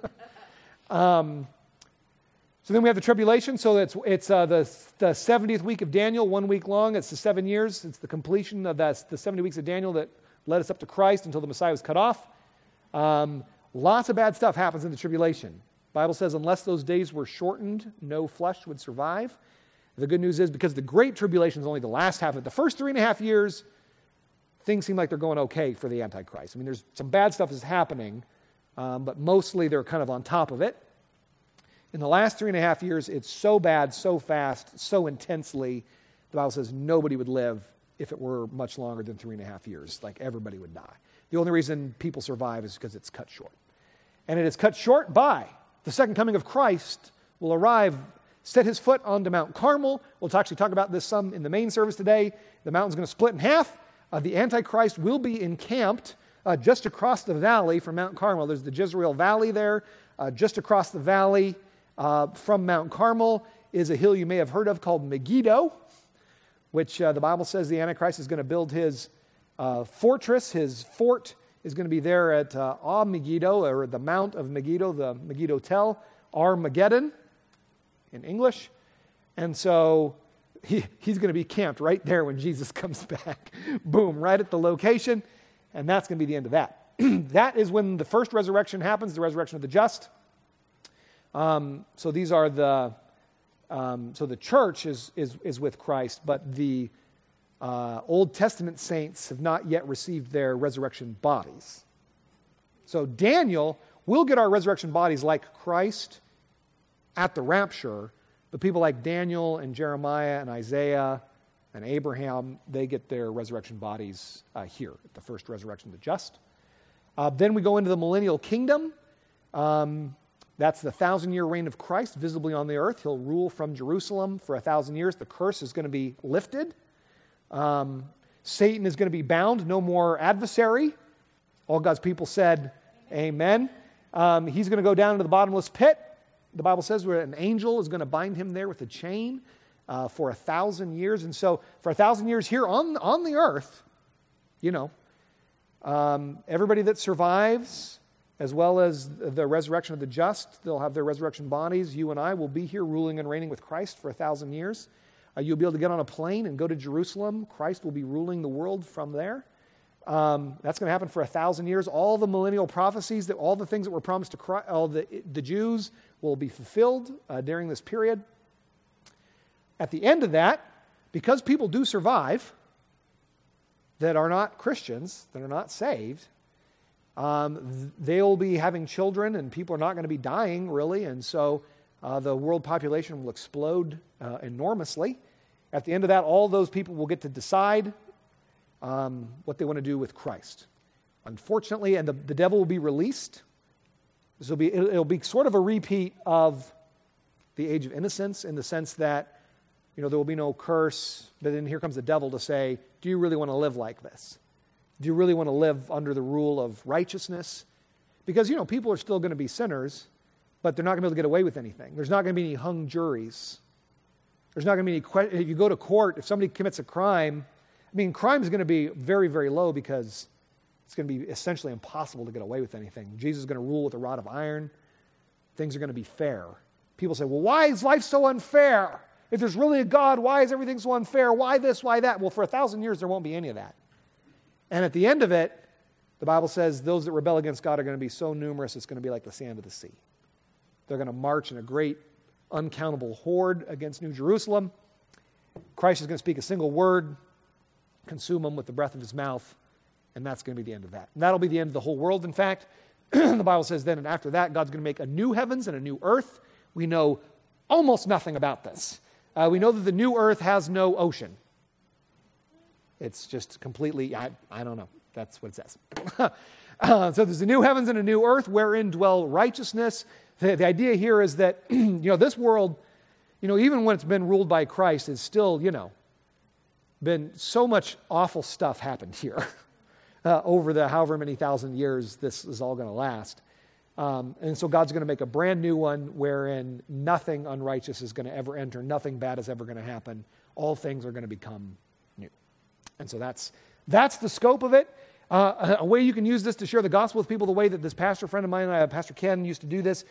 Speaker 1: um, So then we have the tribulation. So it's it's uh, the the seventieth week of Daniel, one week long. It's the seven years. It's the completion of that, the seventy weeks of Daniel that led us up to Christ until the Messiah was cut off. Um, lots of bad stuff happens in the tribulation. The Bible says unless those days were shortened, no flesh would survive. The good news is because the great tribulation is only the last half of it. The first three and a half years, things seem like they're going okay for the Antichrist. I mean, there's some bad stuff is happening, um, but mostly they're kind of on top of it. In the last three and a half years, it's so bad, so fast, so intensely, the Bible says nobody would live if it were much longer than three and a half years. Like everybody would die. The only reason people survive is because it's cut short. And it is cut short by the second coming of Christ will arrive, set his foot onto Mount Carmel. We'll actually talk about this some in the main service today. The mountain's going to split in half. Uh, the Antichrist will be encamped uh, just across the valley from Mount Carmel. There's the Jezreel Valley there. Uh, just across the valley Uh, from Mount Carmel is a hill you may have heard of called Megiddo, which uh, the Bible says the Antichrist is going to build his uh, fortress. His fort is going to be there at uh, Ah Megiddo, or the Mount of Megiddo, the Megiddo Tel, Armageddon in English. And so he, he's going to be camped right there when Jesus comes back. Boom, right at the location. And that's going to be the end of that. That is when the first resurrection happens, the resurrection of the just. Um, so these are the, um, so the church is, is, is with Christ, but the uh, Old Testament saints have not yet received their resurrection bodies. So Daniel will get our resurrection bodies like Christ at the rapture, but people like Daniel and Jeremiah and Isaiah and Abraham, they get their resurrection bodies uh, here at the first resurrection of the just. Uh, then we go into the millennial kingdom. Um, That's the thousand-year reign of Christ visibly on the earth. He'll rule from Jerusalem for a thousand years. The curse is going to be lifted. Um, Satan is going to be bound. No more adversary. All God's people said, amen. Um, he's going to go down into the bottomless pit. The Bible says where an angel is going to bind him there with a chain. uh, for a thousand years. And so for a thousand years here on, on the earth, you know, um, everybody that survives, as well as the resurrection of the just, they'll have their resurrection bodies. You and I will be here ruling and reigning with Christ for a thousand years. Uh, you'll be able to get on a plane and go to Jerusalem. Christ will be ruling the world from there. Um, that's going to happen for a thousand years. All the millennial prophecies, that all the things that were promised to Christ, all the, the Jews will be fulfilled uh, during this period. At the end of that, because people do survive that are not Christians, that are not saved, um, they'll be having children, and people are not going to be dying, really, and so uh, the world population will explode uh, enormously. At the end of that, all those people will get to decide um, what they want to do with Christ. Unfortunately, and the, the devil will be released. This will be, it'll, it'll be sort of a repeat of the age of innocence, in the sense that, you know, there will be no curse, but then here comes the devil to say, do you really want to live like this? Do you really want to live under the rule of righteousness? Because, you know, people are still going to be sinners, but they're not going to be able to get away with anything. There's not going to be any hung juries. There's not going to be any question. If you go to court, if somebody commits a crime, I mean, crime is going to be very, very low, because it's going to be essentially impossible to get away with anything. Jesus is going to rule with a rod of iron. Things are going to be fair. People say, well, why is life so unfair? If there's really a God, why is everything so unfair? Why this, why that? Well, for a thousand years, there won't be any of that. And at the end of it, the Bible says those that rebel against God are going to be so numerous, it's going to be like the sand of the sea. They're going to march in a great, uncountable horde against New Jerusalem. Christ is going to speak a single word, consume them with the breath of his mouth, and that's going to be the end of that. And that'll be the end of the whole world, in fact. The Bible says then, and after that, God's going to make a new heavens and a new earth. We know almost nothing about this. Uh, we know that the new earth has no ocean. It's just completely, I, I don't know. That's what it says. uh, so there's a new heavens and a new earth wherein dwell righteousness. The, the idea here is that, you know, this world, you know, even when it's been ruled by Christ, is still, you know, been so much awful stuff happened here uh, over the however many thousand years this is all going to last. Um, and so God's going to make a brand new one wherein nothing unrighteous is going to ever enter, nothing bad is ever going to happen. All things are going to become new. And so that's that's the scope of it. Uh, a way you can use this to share the gospel with people, the way that this pastor friend of mine, uh, Pastor Ken, used to do this,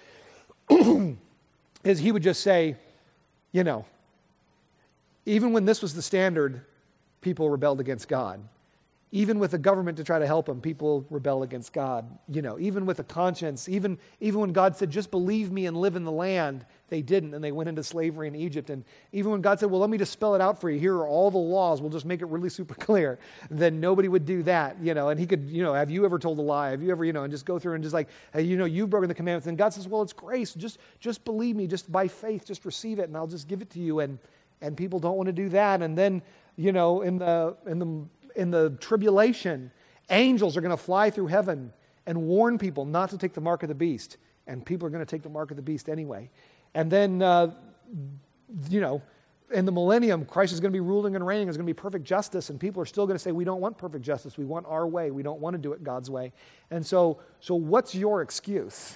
Speaker 1: is he would just say, you know, even when this was the standard, people rebelled against God. Even with the government to try to help them, people rebel against God. You know, even with a conscience, even, even when God said, just believe me and live in the land, they didn't, and they went into slavery in Egypt. And even when God said, well, let me just spell it out for you. Here are all the laws. We'll just make it really super clear. Then nobody would do that, you know. And he could, you know, have you ever told a lie? Have you ever, you know, and just go through and just like, hey, you know, you've broken the commandments. And God says, well, it's grace. Just, just believe me. Just by faith, just receive it, and I'll just give it to you. And, and people don't want to do that. And then, you know, in the, in the, in the tribulation, angels are going to fly through heaven and warn people not to take the mark of the beast. And people are going to take the mark of the beast anyway. And then, uh, you know, in the millennium, Christ is going to be ruling and reigning. There's going to be perfect justice. And people are still going to say, we don't want perfect justice. We want our way. We don't want to do it God's way. And so, so what's your excuse?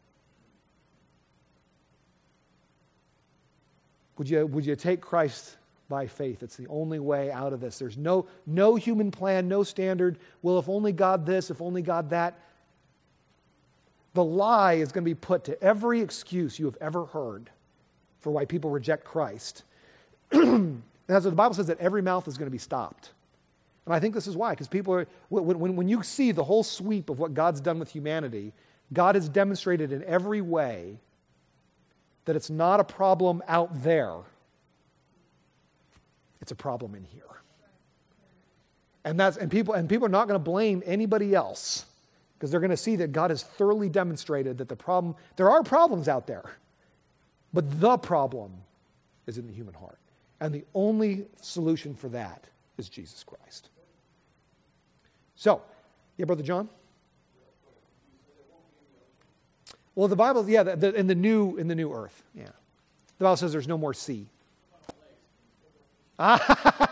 Speaker 1: Would you, would you take Christ by faith? It's the only way out of this. There's no, no human plan, no standard. Well, if only God this, if only God that. The lie is going to be put to every excuse you have ever heard for why people reject Christ. And that's what the Bible says, that every mouth is going to be stopped. And I think this is why, because people are, when, when, when you see the whole sweep of what God's done with humanity, God has demonstrated in every way that it's not a problem out there. It's a problem in here. And that's and people and people are not going to blame anybody else, because they're going to see that God has thoroughly demonstrated that the problem, there are problems out there, but the problem is in the human heart. And the only solution for that is Jesus Christ. So, yeah, Brother John? Well, the Bible, yeah, the, the, in the new in the new earth, yeah. The Bible says there's no more sea. I'm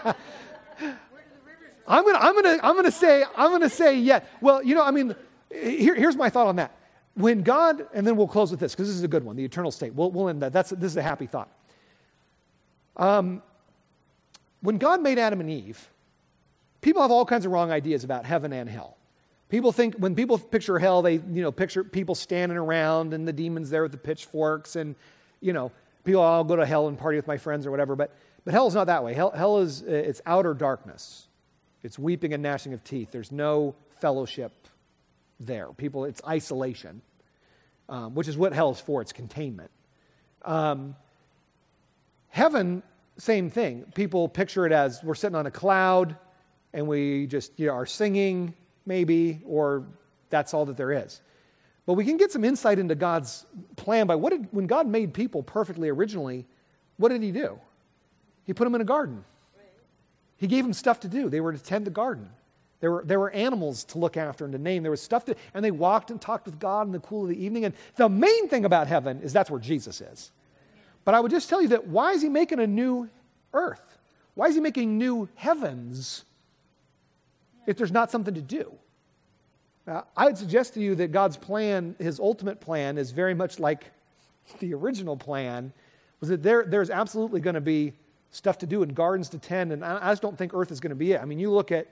Speaker 1: gonna, I'm gonna, I'm gonna say, I'm gonna say, yeah. Well, you know, I mean, here, here's my thought on that. When God, and then we'll close with this because this is a good one, the eternal state. We'll, we'll end that. That's this is a happy thought. Um, when God made Adam and Eve, people have all kinds of wrong ideas about heaven and hell. People think, when people picture hell, they, you know, picture people standing around and the demons there with the pitchforks and, you know, people, I'll go to hell and party with my friends or whatever. But, but hell is not that way. Hell, hell is, it's outer darkness. It's weeping and gnashing of teeth. There's no fellowship there. People, it's isolation, um, which is what hell is for. It's containment. Um, heaven, same thing. People picture it as we're sitting on a cloud and we just, you know, are singing, maybe, or that's all that there is. But we can get some insight into God's plan by what did, when God made people perfectly originally, what did he do? He put them in a garden. He gave them stuff to do. They were to tend the garden. There were, there were animals to look after and to name. There was stuff to, and they walked and talked with God in the cool of the evening. And the main thing about heaven is that's where Jesus is. But I would just tell you that why is he making a new earth? Why is he making new heavens if there's not something to do? Now, I would suggest to you that God's plan, his ultimate plan, is very much like the original plan, was that there, there's absolutely going to be stuff to do and gardens to tend, and I, I just don't think earth is going to be it. I mean, you look at,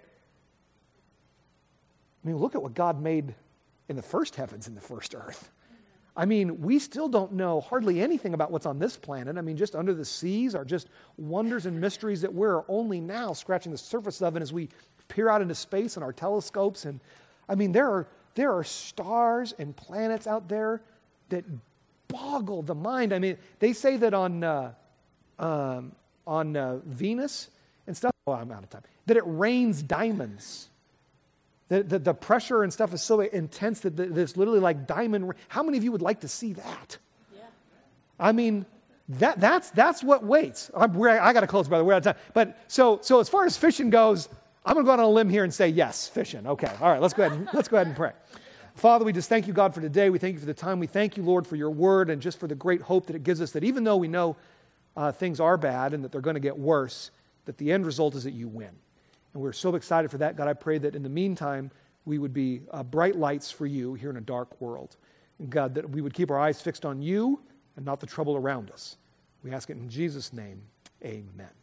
Speaker 1: I mean, look at what God made in the first heavens and the first earth. I mean, we still don't know hardly anything about what's on this planet. I mean, just under the seas are just wonders and mysteries that we're only now scratching the surface of, and as we peer out into space in our telescopes, and I mean, there are there are stars and planets out there that boggle the mind. I mean, they say that on uh, um, on uh, Venus and stuff. Oh, I'm out of time. That it rains diamonds. The, the, the pressure and stuff is so intense that it's literally like diamond. How many of you would like to see that?
Speaker 2: Yeah.
Speaker 1: I mean, that that's that's what waits. I'm, we're, I got to close, brother. We're out of time. But so so as far as fishing goes, I'm going to go out on a limb here and say yes, fishing. Okay, all right. Let's go ahead. And, let's go ahead and pray. Father, we just thank you, God, for today. We thank you for the time. We thank you, Lord, for your word and just for the great hope that it gives us. That even though we know uh, things are bad and that they're going to get worse, that the end result is that you win. And we're so excited for that. God, I pray that in the meantime, we would be uh, bright lights for you here in a dark world. And God, that we would keep our eyes fixed on you and not the trouble around us. We ask it in Jesus' name. Amen.